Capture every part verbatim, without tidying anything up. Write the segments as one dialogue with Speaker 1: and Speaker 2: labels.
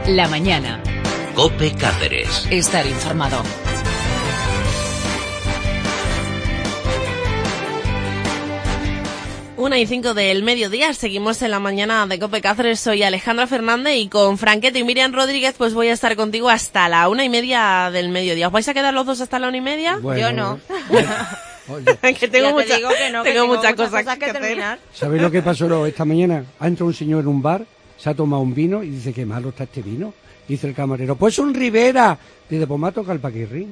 Speaker 1: La mañana.
Speaker 2: COPE Cáceres.
Speaker 1: Estar informado.
Speaker 3: Una y cinco del mediodía, seguimos en la mañana de COPE Cáceres. Soy Alejandra Fernández y con Franquete y Miriam Rodríguez pues voy a estar contigo hasta la una y media del mediodía. ¿Os vais a quedar los dos hasta la una y media?
Speaker 4: Bueno,
Speaker 3: Yo no.
Speaker 4: Oye,
Speaker 3: que tengo,
Speaker 5: ya
Speaker 3: mucha,
Speaker 5: te digo que no, que
Speaker 3: tengo
Speaker 5: tengo
Speaker 3: muchas
Speaker 5: muchas
Speaker 3: cosas,
Speaker 5: cosas
Speaker 3: que,
Speaker 5: que
Speaker 3: hacer.
Speaker 5: terminar.
Speaker 4: ¿Sabéis lo que pasó esta mañana? Ha entrado un señor en un bar, se ha tomado un vino y dice, qué malo está este vino. Dice el camarero, pues un Ribera. Dice, pues me ha tocado el paquirrín.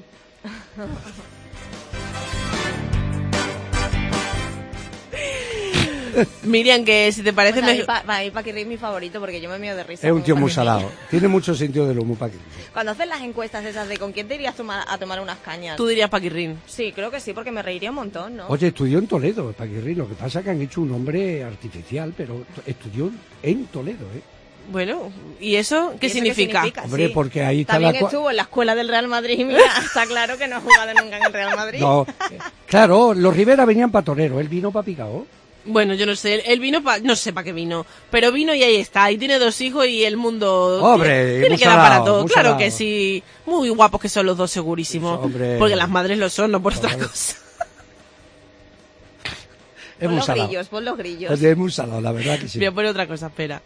Speaker 3: Miriam, que si te parece...
Speaker 5: Pues a
Speaker 3: me...
Speaker 5: mí, pa, para mí Paquirri es mi favorito porque yo me mío de risa.
Speaker 4: Es un
Speaker 5: con
Speaker 4: tío muy
Speaker 5: Paquirri.
Speaker 4: salado. Tiene mucho sentido del humor, Paquirrín.
Speaker 5: Cuando hacen las encuestas esas de con quién te irías a tomar, a tomar unas cañas.
Speaker 3: Tú dirías Paquirrín.
Speaker 5: Sí, creo que sí, porque me reiría un montón, ¿no?
Speaker 4: Oye, estudió en Toledo, el Paquirrín. Lo que pasa es que han hecho un nombre artificial, pero t- estudió en Toledo, ¿eh?
Speaker 3: Bueno, ¿y eso qué
Speaker 5: ¿Y eso qué
Speaker 3: significa?
Speaker 5: significa?
Speaker 4: Hombre,
Speaker 5: Sí.
Speaker 4: porque ahí está
Speaker 5: También
Speaker 4: la... cua-
Speaker 5: estuvo en la escuela del Real Madrid y mira, está claro que no ha jugado nunca en el Real Madrid.
Speaker 4: No, eh, claro, los Rivera venían para torero, él vino para picao.
Speaker 3: Bueno, yo no sé, él vino para... No sé para qué vino, pero vino y ahí está, y tiene dos hijos y el mundo...
Speaker 4: Hombre,
Speaker 3: tiene, tiene
Speaker 4: muy
Speaker 3: que dar
Speaker 4: salado,
Speaker 3: para todo,
Speaker 4: muy
Speaker 3: claro
Speaker 4: salado.
Speaker 3: que sí. Muy guapos que son los dos, segurísimo.
Speaker 4: Hombre.
Speaker 3: Porque las madres lo son, no por otra
Speaker 4: Hombre.
Speaker 3: cosa.
Speaker 4: Es
Speaker 5: Pon
Speaker 4: muy
Speaker 5: los
Speaker 4: salado.
Speaker 5: grillos, pon los grillos.
Speaker 4: Es muy salado, la verdad que sí.
Speaker 3: Voy a poner otra cosa, espera.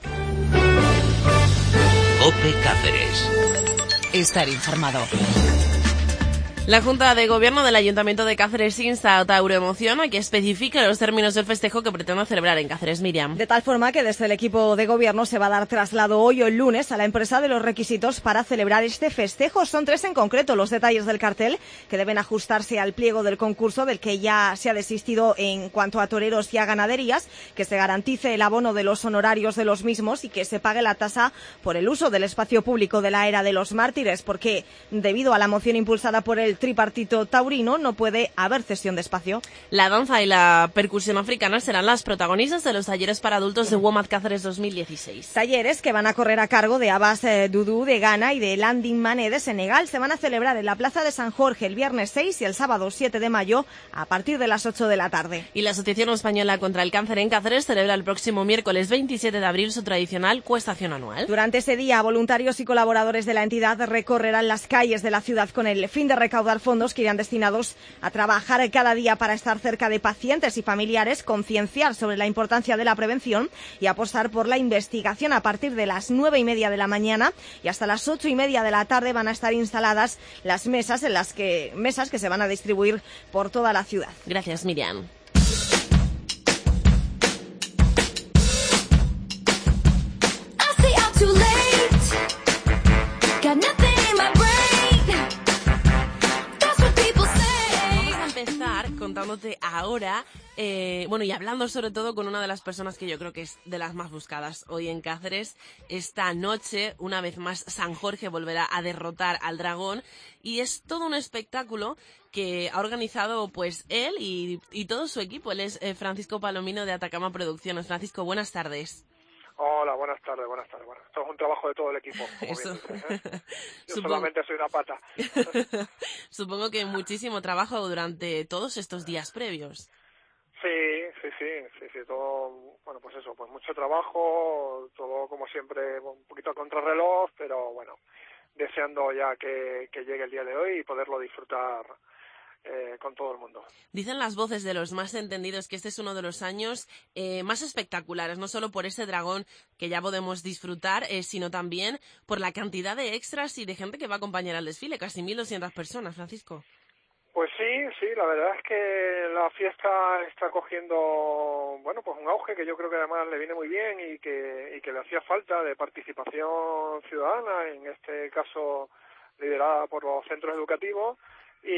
Speaker 2: COPE Cáceres.
Speaker 1: Estar informado.
Speaker 3: La Junta de Gobierno del Ayuntamiento de Cáceres insta a Tauroemoción a que especifique los términos del festejo que pretende celebrar en Cáceres. Miriam.
Speaker 5: De tal forma que desde el equipo de gobierno se va a dar traslado hoy o el lunes a la empresa de los requisitos para celebrar este festejo. Son tres en concreto los detalles del cartel que deben ajustarse al pliego del concurso del que ya se ha desistido en cuanto a toreros y a ganaderías, que se garantice el abono de los honorarios de los mismos y que se pague la tasa por el uso del espacio público de la Era de los Mártires, porque debido a la moción impulsada por el tripartito taurino no puede haber cesión de espacio.
Speaker 3: La danza y la percusión africana serán las protagonistas de los talleres para adultos de WOMAD Cáceres dos mil dieciséis.
Speaker 5: Talleres que van a correr a cargo de Abbas eh, Dudu de Ghana y de Landing Mané de Senegal. Se van a celebrar en la Plaza de San Jorge el viernes seis y el sábado siete de mayo a partir de las ocho de la tarde.
Speaker 3: Y la Asociación Española contra el Cáncer en Cáceres celebra el próximo miércoles veintisiete de abril su tradicional cuestación anual.
Speaker 5: Durante ese día, voluntarios y colaboradores de la entidad recorrerán las calles de la ciudad con el fin de recaudar fondos que irán destinados a trabajar cada día para estar cerca de pacientes y familiares, concienciar sobre la importancia de la prevención y apostar por la investigación. A partir de las nueve y media de la mañana y hasta las ocho y media de la tarde van a estar instaladas las mesas en las que mesas que se van a distribuir por toda la ciudad.
Speaker 3: Gracias, Miriam. Contándote ahora, eh, bueno, y hablando sobre todo con una de las personas que yo creo que es de las más buscadas hoy en Cáceres. Esta noche, una vez más, San Jorge volverá a derrotar al dragón y es todo un espectáculo que ha organizado pues él y, y todo su equipo. Él es eh, Francisco Palomino de Atacama Producciones. Francisco, buenas tardes.
Speaker 6: Hola, buenas tardes, buenas tardes. Bueno, esto es un trabajo de todo el equipo, como
Speaker 3: Eso.
Speaker 6: bien dices, ¿eh? Yo
Speaker 3: Supongo...
Speaker 6: solamente soy una pata.
Speaker 3: Supongo que muchísimo trabajo durante todos estos días previos.
Speaker 6: Sí, sí, sí, sí, sí, todo, bueno, pues eso, pues mucho trabajo, todo como siempre un poquito a contrarreloj, pero bueno, deseando ya que, que llegue el día de hoy y poderlo disfrutar Eh, con todo el mundo.
Speaker 3: Dicen las voces de los más entendidos que este es uno de los años eh, más espectaculares, no solo por ese dragón que ya podemos disfrutar, eh, sino también por la cantidad de extras y de gente que va a acompañar al desfile, casi mil doscientas personas, Francisco.
Speaker 6: Pues sí, sí, la verdad es que la fiesta está cogiendo, bueno, pues un auge que yo creo que además le viene muy bien y que, y que le hacía falta de participación ciudadana, en este caso liderada por los centros educativos. Y,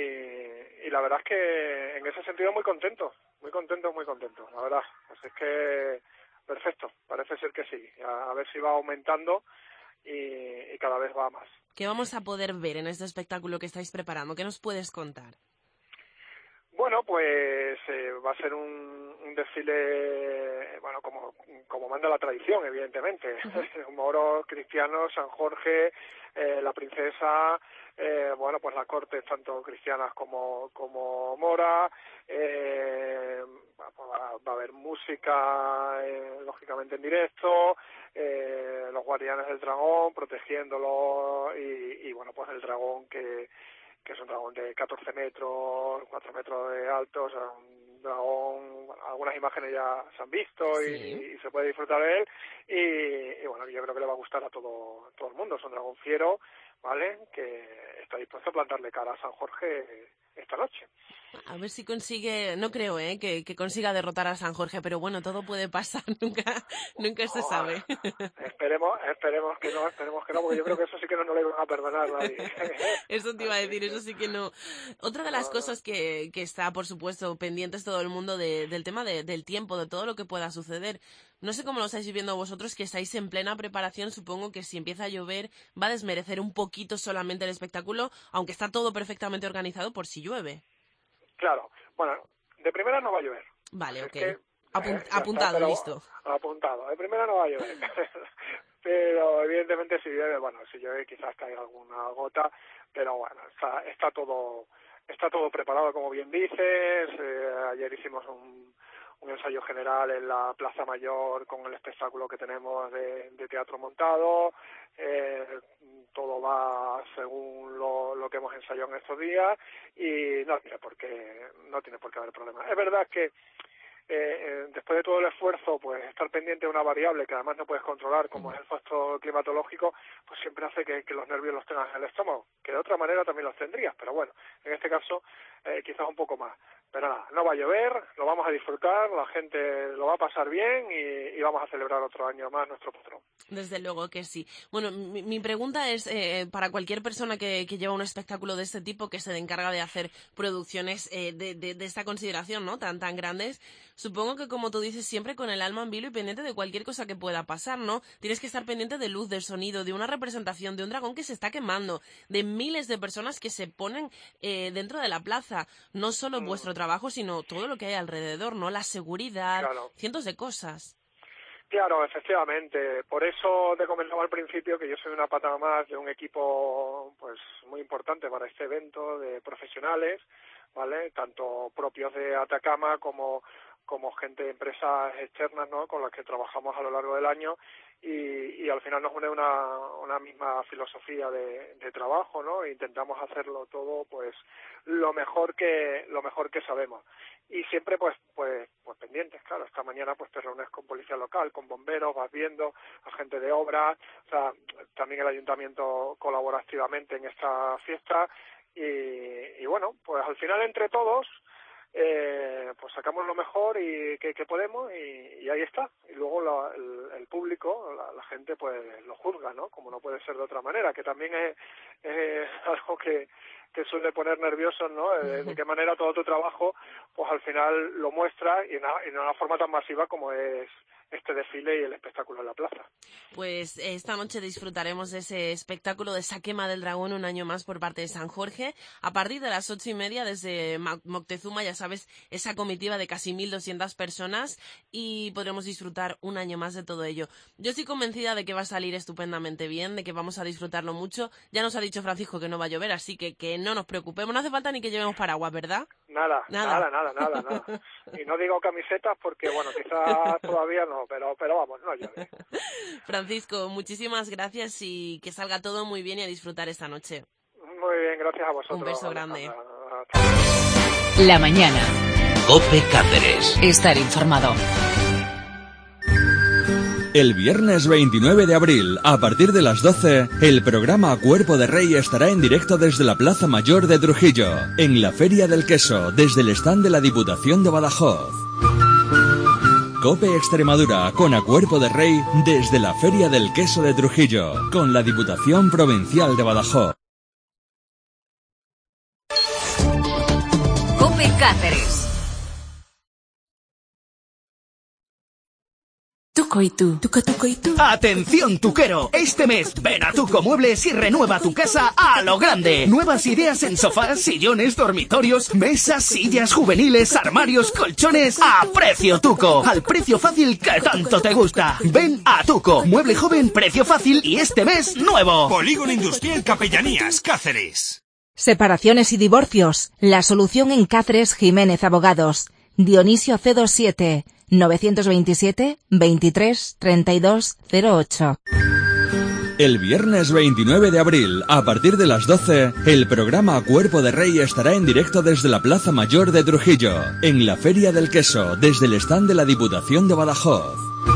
Speaker 6: y la verdad es que en ese sentido muy contento, muy contento, muy contento, la verdad. Pues es que perfecto, parece ser que sí, a, a ver si va aumentando y, y cada vez va más.
Speaker 3: ¿Qué vamos a poder ver en este espectáculo que estáis preparando? ¿Qué nos puedes contar?
Speaker 6: Bueno, pues eh, va a ser un, un desfile, bueno, como, como manda la tradición, evidentemente. Uh-huh. Moros, cristianos, San Jorge, eh, la princesa, eh, bueno, pues las cortes tanto cristianas como, como moras, eh, va, va a haber música, eh, lógicamente en directo, eh, los guardianes del dragón, protegiéndolo, y, y bueno, pues el dragón que, que es un dragón de catorce metros, cuatro metros de alto, o sea, un dragón, bueno, algunas imágenes ya se han visto y,
Speaker 3: Sí.
Speaker 6: y se puede disfrutar de él, y, y bueno, yo creo que le va a gustar a todo, todo el mundo. Es un dragón fiero, ¿vale?, que está dispuesto a plantarle cara a San Jorge esta noche.
Speaker 3: A ver si consigue, no creo, ¿eh? que, que consiga derrotar a San Jorge, pero bueno, todo puede pasar, nunca nunca se sabe.
Speaker 6: Esperemos, esperemos que no, esperemos que no, porque yo creo que eso sí que no, no le van a perdonar nadie.
Speaker 3: Eso te iba a decir, eso sí que no. Otra de las cosas que, que está, por supuesto, pendientes todo el mundo de, del tema de, del tiempo, de todo lo que pueda suceder. No sé cómo lo estáis viviendo vosotros, que estáis en plena preparación. Supongo que si empieza a llover va a desmerecer un poquito solamente el espectáculo, aunque está todo perfectamente organizado por si llueve.
Speaker 6: Claro, bueno, de primera no va a llover.
Speaker 3: Vale,
Speaker 6: Es
Speaker 3: ok.
Speaker 6: que,
Speaker 3: Apun-
Speaker 6: eh, ya
Speaker 3: apuntado,
Speaker 6: está, pero-
Speaker 3: listo.
Speaker 6: Apuntado, de primera no va a llover. Pero evidentemente si llueve, bueno, si llueve quizás caiga alguna gota, pero bueno, está, está todo está todo preparado, como bien dices. Eh, ayer hicimos un, un ensayo general en la Plaza Mayor con el espectáculo que tenemos de, de teatro montado. Eh, todo va según lo, lo que hemos ensayado en estos días y no tiene por qué no tiene por qué haber problemas. Es verdad que eh, después de todo el esfuerzo, pues estar pendiente de una variable que además no puedes controlar, como es el factor climatológico, pues siempre hace que, que los nervios los tengas en el estómago, que de otra manera también los tendrías, pero bueno, en este caso eh, quizás un poco más. Pero nada, no va a llover, lo vamos a disfrutar, la gente lo va a pasar bien y, y vamos a celebrar otro año más nuestro patrón.
Speaker 3: Desde luego que sí. Bueno, mi, mi pregunta es eh, para cualquier persona que, que lleva un espectáculo de este tipo, que se encarga de hacer producciones eh, de, de, de esta consideración, ¿no?, tan tan grandes. Supongo que, como tú dices, siempre con el alma en vilo y pendiente de cualquier cosa que pueda pasar, ¿no? Tienes que estar pendiente de luz, del sonido, de una representación, de un dragón que se está quemando, de miles de personas que se ponen eh, dentro de la plaza. No solo
Speaker 6: Mm.
Speaker 3: vuestro trabajo, sino todo lo que hay alrededor, ¿no? La seguridad,
Speaker 6: Claro.
Speaker 3: cientos de cosas.
Speaker 6: Claro, efectivamente. Por eso te comentaba al principio que yo soy una pata más de un equipo pues muy importante para este evento de profesionales, ¿vale? Tanto propios de Atacama como como gente de empresas externas, ¿no?, con las que trabajamos a lo largo del año y, y al final nos une una, una misma filosofía de, de trabajo, ¿no? E intentamos hacerlo todo pues lo mejor que lo mejor que sabemos y siempre pues pues pues pendientes. Claro, esta mañana pues te reúnes con policía local, con bomberos, vas viendo a gente de obra, o sea, también el ayuntamiento colabora activamente en esta fiesta y, y bueno, pues al final entre todos Eh, pues sacamos lo mejor y que, que podemos y, y ahí está. Y luego la, el, el público, la, la gente pues lo juzga, ¿no? Como no puede ser de otra manera, que también es, es algo que, que suele poner nerviosos, ¿no? De, de qué manera todo tu trabajo pues al final lo muestra y en una, en una forma tan masiva como es este desfile y el espectáculo en la plaza.
Speaker 3: Pues esta noche disfrutaremos de ese espectáculo de esa quema del dragón un año más por parte de San Jorge. A partir de las ocho y media desde Moctezuma, ya sabes, esa comitiva de casi mil doscientas personas y podremos disfrutar un año más de todo ello. Yo estoy convencida de que va a salir estupendamente bien, de que vamos a disfrutarlo mucho. Ya nos ha dicho Francisco que no va a llover, así que que no nos preocupemos. No hace falta ni que llevemos paraguas, ¿verdad?
Speaker 6: Nada,
Speaker 3: Nada.
Speaker 6: nada, nada, nada, nada. Y no digo camisetas porque, bueno, quizás todavía no, pero, pero vamos, no llueve.
Speaker 3: Francisco, muchísimas gracias y que salga todo muy bien y a disfrutar esta noche.
Speaker 6: Muy bien, gracias a vosotros.
Speaker 3: Un beso grande.
Speaker 6: Hasta-
Speaker 1: La mañana.
Speaker 2: Cope Cáceres.
Speaker 1: Estar informado.
Speaker 7: El viernes veintinueve de abril, a partir de las doce, el programa Cuerpo de Rey estará en directo desde la Plaza Mayor de Trujillo, en la Feria del Queso, desde el stand de la Diputación de Badajoz. Cope Extremadura, con A Cuerpo de Rey, desde la Feria del Queso de Trujillo, con la Diputación Provincial de Badajoz.
Speaker 1: Cope Cáceres. Tuco y tú. Tuca, tuco y tú.
Speaker 8: ¡Atención, tuquero! Este mes ven a Tuco Muebles y renueva tu casa a lo grande. Nuevas ideas en sofás, sillones, dormitorios, mesas, sillas juveniles, armarios, colchones a precio Tuco. Al precio fácil que tanto te gusta. Ven a Tuco. Mueble joven, precio fácil y este mes nuevo.
Speaker 9: Polígono Industrial Capellanías, Cáceres.
Speaker 10: Separaciones y divorcios. La solución en Cáceres Jiménez Abogados. Dionisio C veintisiete. novecientos veintisiete veintitrés treinta y dos cero ocho.
Speaker 7: El viernes veintinueve de abril, a partir de las doce, el programa Cuerpo de Rey estará en directo desde la Plaza Mayor de Trujillo, en la Feria del Queso, desde el stand de la Diputación de Badajoz.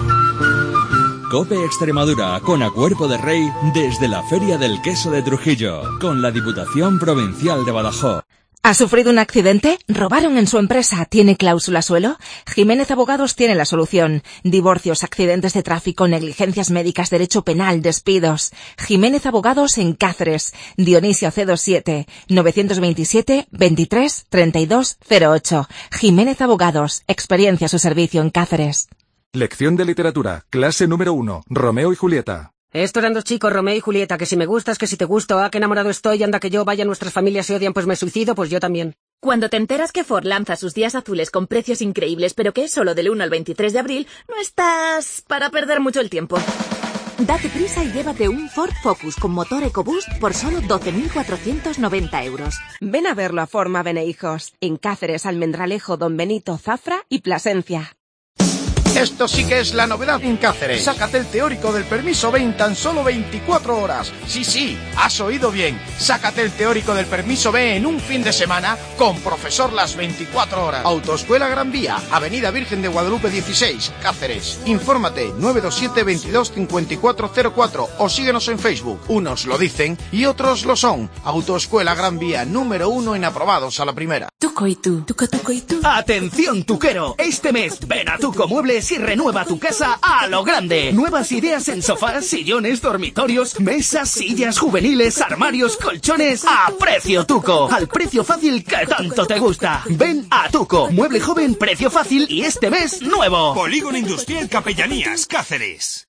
Speaker 7: COPE Extremadura, con A Cuerpo de Rey, desde la Feria del Queso de Trujillo, con la Diputación Provincial de Badajoz.
Speaker 10: ¿Ha sufrido un accidente? ¿Robaron en su empresa? ¿Tiene cláusula suelo? Jiménez Abogados tiene la solución. Divorcios, accidentes de tráfico, negligencias médicas, derecho penal, despidos. Jiménez Abogados en Cáceres. Dionisio C veintisiete, novecientos veintisiete veintitrés treinta y dos cero ocho. Jiménez Abogados. Experiencia a su servicio en Cáceres.
Speaker 11: Lección de literatura. Clase número uno. Romeo y Julieta.
Speaker 12: Estos eran dos chicos, Romeo y Julieta, que si me gustas, que si te gusto, ah, que enamorado estoy, anda que yo, vaya, nuestras familias se odian, pues me suicido, pues yo también.
Speaker 13: Cuando te enteras que Ford lanza sus días azules con precios increíbles, pero que es solo del uno al veintitrés de abril, no estás para perder mucho el tiempo. Date prisa y llévate un Ford Focus con motor EcoBoost por solo doce mil cuatrocientos noventa euros.
Speaker 14: Ven a verlo a Forma Benehijos, en Cáceres, Almendralejo, Don Benito, Zafra y Plasencia.
Speaker 15: Esto sí que es la novedad en Cáceres. Sácate el teórico del permiso B en tan solo veinticuatro horas. Sí, sí, has oído bien. Sácate el teórico del permiso B en un fin de semana con profesor las veinticuatro horas. Autoescuela Gran Vía, Avenida Virgen de Guadalupe dieciséis, Cáceres. Infórmate nueve dos siete veintidós cincuenta y cuatro cero cuatro o síguenos en Facebook. Unos lo dicen y otros lo son. Autoescuela Gran Vía, número uno en aprobados a la primera.
Speaker 1: Tuco y tú, tuca, tuco y tú.
Speaker 8: ¡Atención, tuquero! Este mes ven a Tuco Muebles y renueva tu casa a lo grande. Nuevas ideas en sofás, sillones, dormitorios, mesas, sillas juveniles, armarios, colchones a precio Tuco. Al precio fácil que tanto te gusta. Ven a Tuco. Mueble joven, precio fácil y este mes nuevo.
Speaker 9: Polígono Industrial Capellanías, Cáceres.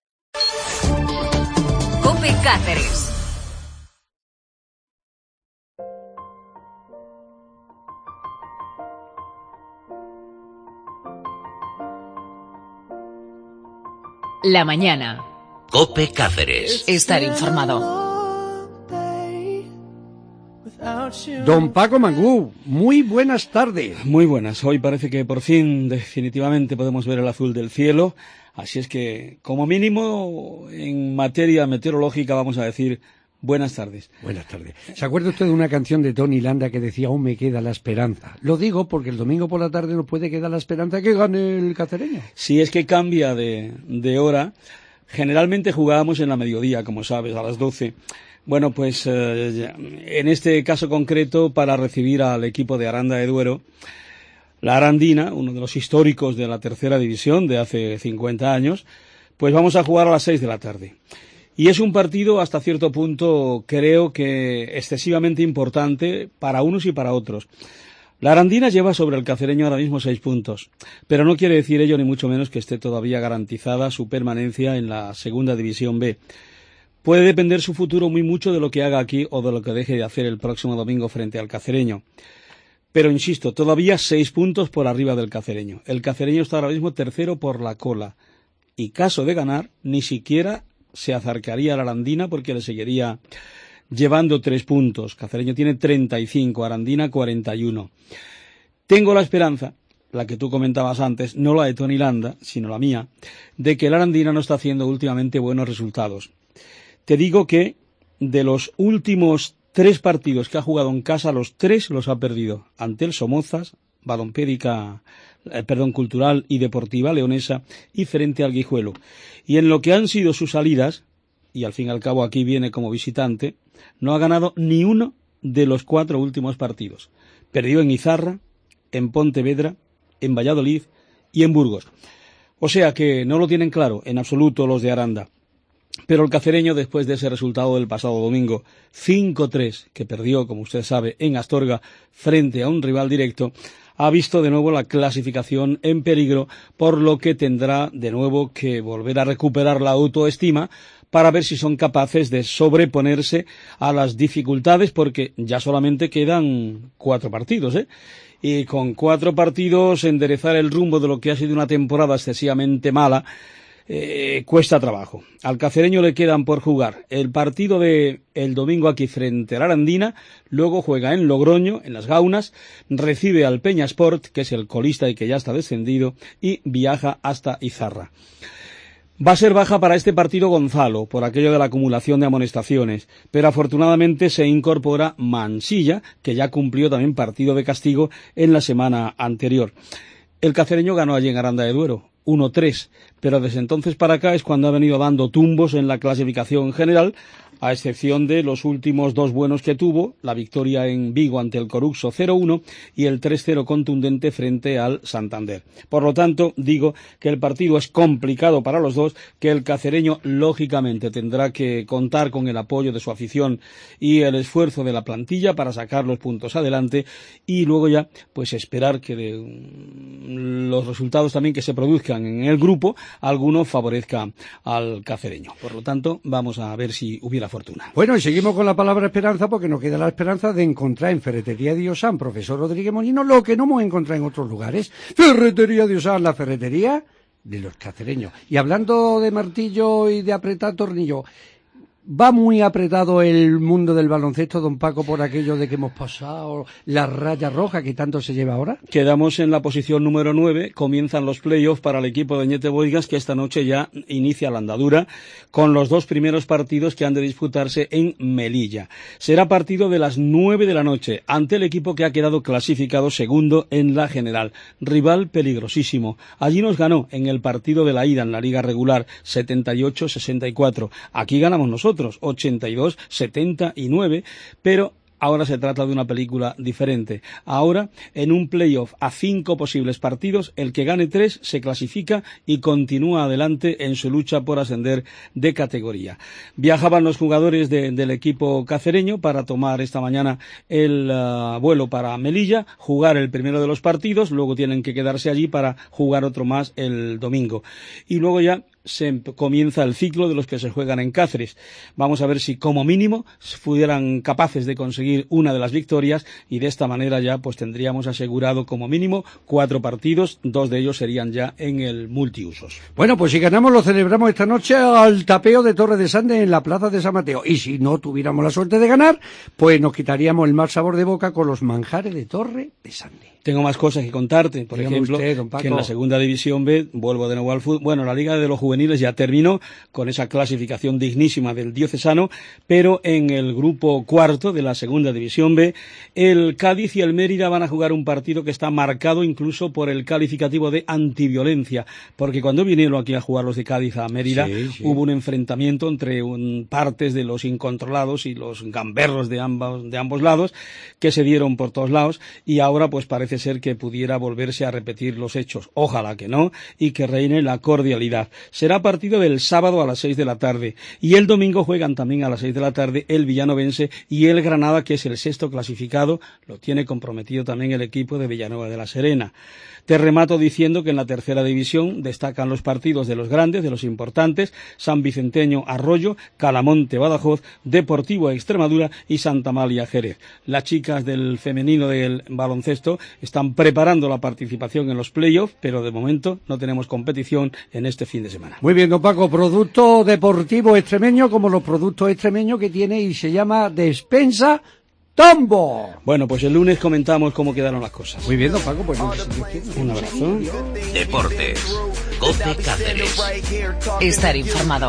Speaker 1: COPE Cáceres. La mañana.
Speaker 2: COPE Cáceres.
Speaker 1: Estar informado.
Speaker 4: Don Paco Mangú, muy buenas tardes.
Speaker 16: Muy buenas. Hoy parece que por fin, definitivamente, podemos ver el azul del cielo. Así es que, como mínimo, en materia meteorológica, vamos a decir buenas tardes.
Speaker 4: Buenas tardes. ¿Se acuerda usted de una canción de Tony Landa que decía aún me queda la esperanza? Lo digo porque el domingo por la tarde nos puede quedar la esperanza de que gane el cacereño.
Speaker 16: Si es que cambia de, de hora. Generalmente jugábamos en la mediodía, como sabes, a las doce. Bueno, pues eh, en este caso concreto, para recibir al equipo de Aranda de Duero, la Arandina, uno de los históricos de la tercera división de hace cincuenta años, pues vamos a jugar a las seis de la tarde. Y es un partido hasta cierto punto, creo que excesivamente importante para unos y para otros. La Arandina lleva sobre el cacereño ahora mismo seis puntos, pero no quiere decir ello ni mucho menos que esté todavía garantizada su permanencia en la segunda división B. Puede depender su futuro muy mucho de lo que haga aquí o de lo que deje de hacer el próximo domingo frente al cacereño. Pero insisto, todavía seis puntos por arriba del cacereño. El cacereño está ahora mismo tercero por la cola. Y caso de ganar, ni siquiera se acercaría a la Arandina porque le seguiría llevando tres puntos. Cacereño tiene treinta y cinco, Arandina cuarenta y uno. Tengo la esperanza, la que tú comentabas antes, no la de Tony Landa, sino la mía, de que la Arandina no está haciendo últimamente buenos resultados. Te digo que de los últimos tres partidos que ha jugado en casa, los tres los ha perdido. Ante el Somozas, Balompédica, eh, perdón, Cultural y Deportiva Leonesa, y frente al Guijuelo. Y en lo que han sido sus salidas, y al fin y al cabo aquí viene como visitante, no ha ganado ni uno de los cuatro últimos partidos. Perdió en Izarra, en Pontevedra, en Valladolid y en Burgos. O sea que no lo tienen claro en absoluto los de Aranda. Pero el cacereño, después de ese resultado del pasado domingo, cinco tres, que perdió, como usted sabe, en Astorga, frente a un rival directo, ha visto de nuevo la clasificación en peligro, por lo que tendrá de nuevo que volver a recuperar la autoestima para ver si son capaces de sobreponerse a las dificultades, porque ya solamente quedan cuatro partidos, ¿eh? Y con cuatro partidos enderezar el rumbo de lo que ha sido una temporada excesivamente mala eh, cuesta trabajo. Al Cacereño le quedan por jugar el partido de el domingo aquí frente a la Arandina, luego juega en Logroño, en las Gaunas, recibe al Peña Sport, que es el colista y que ya está descendido, y viaja hasta Izarra. Va a ser baja para este partido Gonzalo, por aquello de la acumulación de amonestaciones, pero afortunadamente se incorpora Mansilla, que ya cumplió también partido de castigo en la semana anterior. El Cacereño ganó allí en Aranda de Duero, uno tres, pero desde entonces para acá es cuando ha venido dando tumbos en la clasificación general, a excepción de los últimos dos buenos que tuvo, la victoria en Vigo ante el Coruxo cero uno y el tres cero contundente frente al Santander. Por lo tanto, digo que el partido es complicado para los dos, que el Cacereño lógicamente tendrá que contar con el apoyo de su afición y el esfuerzo de la plantilla para sacar los puntos adelante y luego ya pues esperar que de los resultados también que se produzcan en el grupo, alguno favorezca al Cacereño. Por lo tanto, vamos a ver si hubiera fortuna.
Speaker 4: Bueno, y seguimos con la palabra esperanza, porque nos queda la esperanza de encontrar en Ferretería de Osán, profesor Rodríguez Molino, lo que no hemos encontrado en otros lugares. Ferretería de Osán, la ferretería de los cacereños. Y hablando de martillo y de apretar tornillo, ¿va muy apretado el mundo del baloncesto, don Paco, por aquello de que hemos pasado la raya roja que tanto se lleva ahora?
Speaker 16: Quedamos en la posición número nueve, comienzan los playoffs para el equipo de Ñete Boigas, que esta noche ya inicia la andadura, con los dos primeros partidos que han de disputarse en Melilla. Será partido de las nueve de la noche, ante el equipo que ha quedado clasificado segundo en la general. Rival peligrosísimo. Allí nos ganó en el partido de la ida en la liga regular, setenta y ocho a sesenta y cuatro. Aquí ganamos nosotros. ochenta y dos a setenta y nueve, pero ahora se trata de una película diferente. Ahora, en un playoff a cinco posibles partidos, el que gane tres se clasifica y continúa adelante en su lucha por ascender de categoría. Viajaban los jugadores de, del equipo cacereño para tomar esta mañana el uh, vuelo para Melilla, jugar el primero de los partidos, luego tienen que quedarse allí para jugar otro más el domingo. Y luego ya se comienza el ciclo de los que se juegan en Cáceres. Vamos a ver si como mínimo fueran capaces de conseguir una de las victorias y de esta manera ya pues tendríamos asegurado como mínimo cuatro partidos, dos de ellos serían ya en el multiusos.
Speaker 4: Bueno, pues si ganamos lo celebramos esta noche al tapeo de Torre de Sande en la plaza de San Mateo, y si no tuviéramos la suerte de ganar, pues nos quitaríamos el mal sabor de boca con los manjares de Torre de Sande.
Speaker 16: Tengo más cosas que contarte, por
Speaker 4: Dígame
Speaker 16: ejemplo,
Speaker 4: usted, don Paco,
Speaker 16: que en la segunda división B, vuelvo de nuevo al fútbol, bueno, la Liga de los Juveniles ya terminó con esa clasificación dignísima del Diocesano, pero en el grupo cuarto de la segunda división B, el Cádiz y el Mérida van a jugar un partido que está marcado incluso por el calificativo de antiviolencia, porque cuando vinieron aquí a jugar los de Cádiz a Mérida, sí, sí. hubo un enfrentamiento entre un, partes de los incontrolados y los gamberros de ambos, de ambos lados, que se dieron por todos lados, y ahora pues parece ser que pudiera volverse a repetir los hechos. Ojalá que no, y que reine la cordialidad. Será partido del sábado a las seis de la tarde, y el domingo juegan también a las seis de la tarde el Villanovense y el Granada, que es el sexto clasificado, lo tiene comprometido también el equipo de Villanueva de la Serena. Te remato diciendo que en la tercera división destacan los partidos de los grandes, de los importantes, San Vicenteño Arroyo, Calamonte Badajoz, Deportivo Extremadura y Santa Amalia Jerez. Las chicas del femenino del baloncesto están preparando la participación en los playoffs, pero de momento no tenemos competición en este fin de semana.
Speaker 4: Muy bien, don Paco, producto deportivo extremeño como los productos extremeños que tiene y se llama Despensa Tombo.
Speaker 16: Bueno, pues el lunes comentamos cómo quedaron las cosas.
Speaker 4: Muy bien, don Paco, pues
Speaker 16: un abrazo.
Speaker 2: Deportes. COPE Cáceres.
Speaker 1: Estar informado.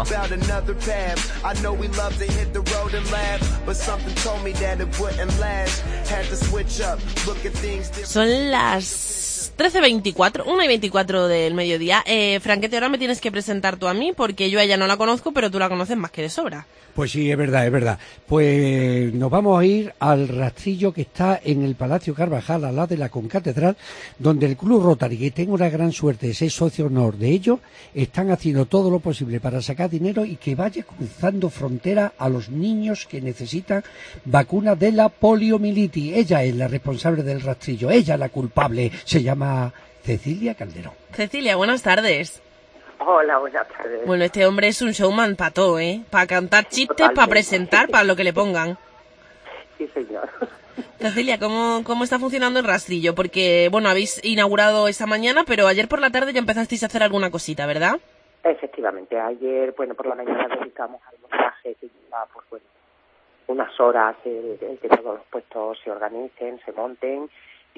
Speaker 3: Son las trece veinticuatro, una y veinticuatro del mediodía. Eh, Franquete, ahora me tienes que presentar tú a mí, porque yo a ella no la conozco, pero tú la conoces más que de sobra.
Speaker 4: Pues sí, es verdad, es verdad. Pues nos vamos a ir al rastrillo que está en el Palacio Carvajal, al lado de la Concatedral, donde el Club Rotary, que tengo la gran suerte de ser socio honor de ellos, están haciendo todo lo posible para sacar dinero y que vaya cruzando frontera a los niños que necesitan vacunas de la poliomielitis. Ella es la responsable del rastrillo, ella la culpable, se llama Cecilia Calderón.
Speaker 3: Cecilia, buenas tardes.
Speaker 17: Hola, buenas tardes.
Speaker 3: Bueno, este hombre es un showman para todo, ¿eh? Para cantar chistes, para presentar, para lo que le pongan.
Speaker 17: Sí, señor.
Speaker 3: Cecilia, ¿cómo, ¿cómo está funcionando el rastrillo? Porque, bueno, habéis inaugurado esta mañana, pero ayer por la tarde ya empezasteis a hacer alguna cosita, ¿verdad?
Speaker 17: Efectivamente, ayer, bueno, por la mañana dedicamos al montaje que lleva, pues bueno, unas horas el, el que todos los puestos se organicen, se monten,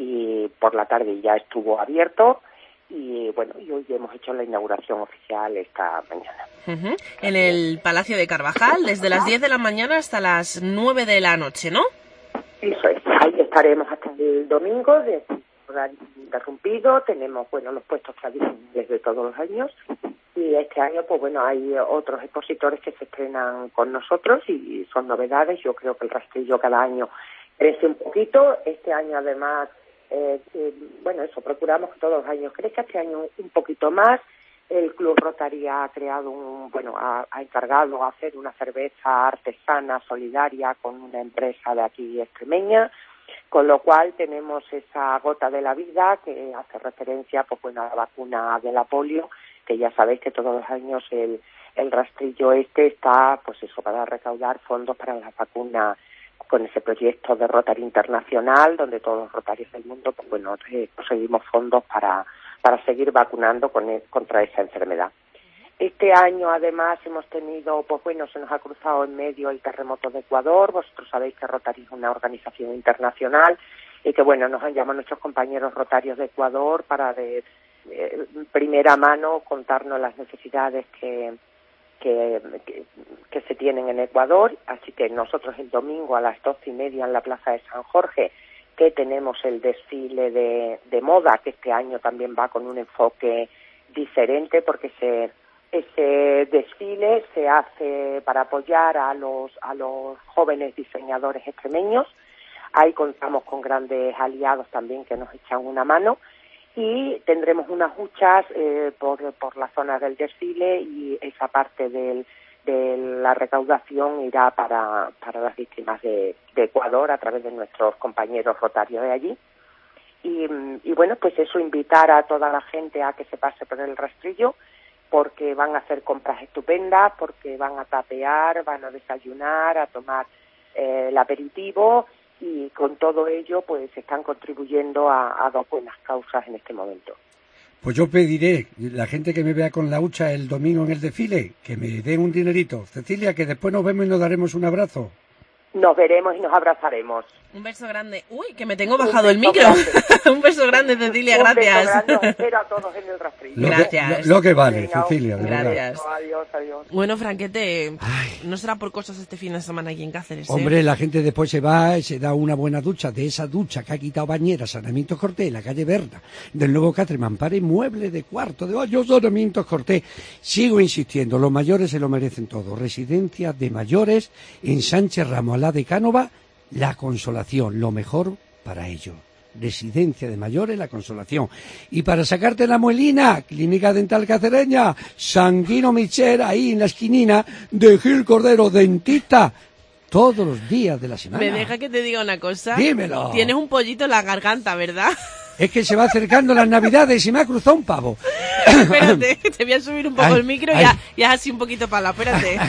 Speaker 17: y por la tarde ya estuvo abierto. Y bueno, y hoy hemos hecho la inauguración oficial esta mañana.
Speaker 3: Uh-huh. En el Palacio de Carvajal, desde las diez de la mañana hasta las nueve de la noche, ¿no?
Speaker 17: Eso es, ahí estaremos hasta el domingo, de horario interrumpido. Tenemos, bueno, los puestos tradicionales de todos los años, y este año, pues bueno, hay otros expositores que se estrenan con nosotros y son novedades. Yo creo que el rastrillo cada año crece un poquito. Este año, además, Eh, eh, bueno, eso, procuramos que todos los años crezca, este año un poquito más. El Club Rotary ha creado un, bueno, ha, ha encargado a hacer una cerveza artesana solidaria con una empresa de aquí extremeña, con lo cual tenemos esa gota de la vida que hace referencia, pues bueno, a la vacuna de la polio, que ya sabéis que todos los años el, el rastrillo este está, pues eso, para recaudar fondos para la vacuna, con ese proyecto de Rotary Internacional, donde todos los rotarios del mundo, pues bueno, eh, conseguimos fondos para, para seguir vacunando con el, contra esa enfermedad. Este año, además, hemos tenido, pues bueno, se nos ha cruzado en medio el terremoto de Ecuador. Vosotros sabéis que Rotary es una organización internacional y que, bueno, nos han llamado nuestros compañeros rotarios de Ecuador para de eh, primera mano contarnos las necesidades que Que, que, que se tienen en Ecuador. Así que nosotros el domingo a las doce y media en la Plaza de San Jorge, que tenemos el desfile de, de moda, que este año también va con un enfoque diferente, porque se, ese desfile se hace para apoyar a los, a los jóvenes diseñadores extremeños. Ahí contamos con grandes aliados también que nos echan una mano. Y tendremos unas huchas eh, por, por la zona del desfile, y esa parte del, de la recaudación irá para, para las víctimas de, de Ecuador a través de nuestros compañeros rotarios de allí. Y, y bueno, pues eso, invitar a toda la gente a que se pase por el rastrillo, porque van a hacer compras estupendas, porque van a tapear, van a desayunar, a tomar eh, el aperitivo, y con todo ello pues están contribuyendo a, a dos buenas causas en este momento.
Speaker 4: Pues yo pediré, la gente que me vea con la hucha el domingo en el desfile, que me den un dinerito. Cecilia, que después nos vemos y nos daremos un abrazo.
Speaker 17: Nos veremos y nos abrazaremos.
Speaker 3: Un beso grande. Uy, que me tengo bajado el micro. Un beso grande, Cecilia,
Speaker 17: un
Speaker 3: gracias.
Speaker 17: Beso grande, os espero a todos en el rastrillo.
Speaker 4: Lo
Speaker 3: gracias.
Speaker 4: Que, lo, lo que vale, Venga, Cecilia, de
Speaker 3: gracias.
Speaker 4: verdad.
Speaker 17: Adiós, adiós.
Speaker 3: Bueno, Franquete, Ay. no será por cosas este fin de semana aquí en Cáceres, ¿eh?
Speaker 4: Hombre, la gente después se va y se da una buena ducha, de esa ducha que ha quitado Bañera, Saneamientos Cortés, la calle Berna, del nuevo Cáceres, Mampare, mueble de cuarto de baño, Saneamientos Cortés. Sigo insistiendo, los mayores se lo merecen todo. Residencia de mayores en Sánchez Ramos, Alá de Cánova, La Consolación, lo mejor para ellos. Residencia de mayores, La Consolación. Y para sacarte la muelina, Clínica Dental Cacereña, Sanguino Michel, ahí en la esquinina de Gil Cordero, dentista, todos los días de la semana.
Speaker 3: ¿Me deja que te diga una cosa?
Speaker 4: Dímelo.
Speaker 3: Tienes un pollito en la garganta, ¿verdad?
Speaker 4: Es que se va acercando las Navidades y me ha cruzado un pavo.
Speaker 3: Espérate, te voy a subir un poco
Speaker 4: ay,
Speaker 3: el micro y ya, ya así un poquito para la, espérate.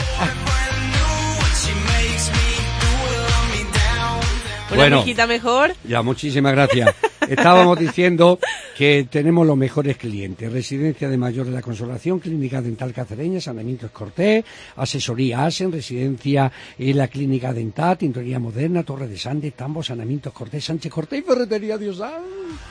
Speaker 3: Una
Speaker 4: bueno,
Speaker 3: mijita mejor.
Speaker 4: Ya, muchísimas gracias. Estábamos diciendo que tenemos los mejores clientes. Residencia de mayores La Consolación, Clínica Dental Cacereña, Saneamientos Cortés, Asesoría Asen, Residencia en la Clínica Dental, Tintorería Moderna, Torre de Sande, Tambo, Saneamientos Cortés, Sánchez Cortés y Ferretería Diosal.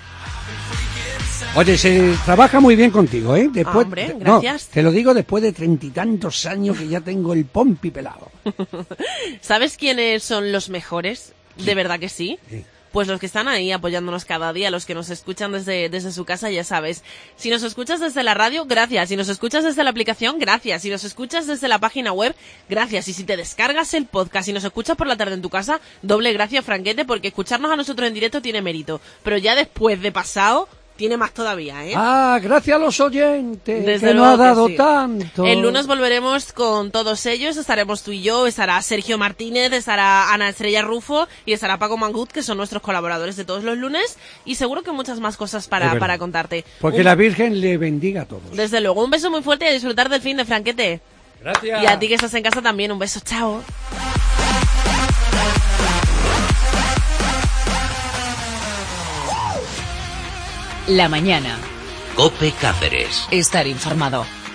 Speaker 4: Oye, se trabaja muy bien contigo, ¿eh? Después,
Speaker 3: ah, hombre, gracias.
Speaker 4: No, te lo digo después de treinta y tantos años que ya tengo el pompi pelado.
Speaker 3: ¿Sabes quiénes son los mejores? De verdad que sí.
Speaker 4: sí.
Speaker 3: Pues los que están ahí apoyándonos cada día, los que nos escuchan desde, desde su casa, ya sabes. Si nos escuchas desde la radio, gracias. Si nos escuchas desde la aplicación, gracias. Si nos escuchas desde la página web, gracias. Y si te descargas el podcast y nos escuchas por la tarde en tu casa, doble gracias, Franquete, porque escucharnos a nosotros en directo tiene mérito. Pero ya después de pasado, tiene más todavía, ¿eh?
Speaker 4: Ah, gracias a los oyentes,
Speaker 3: Desde
Speaker 4: que nos ha dado sí. tanto.
Speaker 3: El lunes volveremos con todos ellos, estaremos tú y yo, estará Sergio Martínez, estará Ana Estrella Rufo y estará Paco Mangut, que son nuestros colaboradores de todos los lunes, y seguro que muchas más cosas para, para contarte.
Speaker 4: Porque un... la Virgen le bendiga a todos.
Speaker 3: Desde luego, un beso muy fuerte y a disfrutar del fin de Franquete.
Speaker 4: Gracias.
Speaker 3: Y a ti que estás en casa también, un beso, chao.
Speaker 1: La mañana.
Speaker 2: COPE Cáceres.
Speaker 1: Estar informado.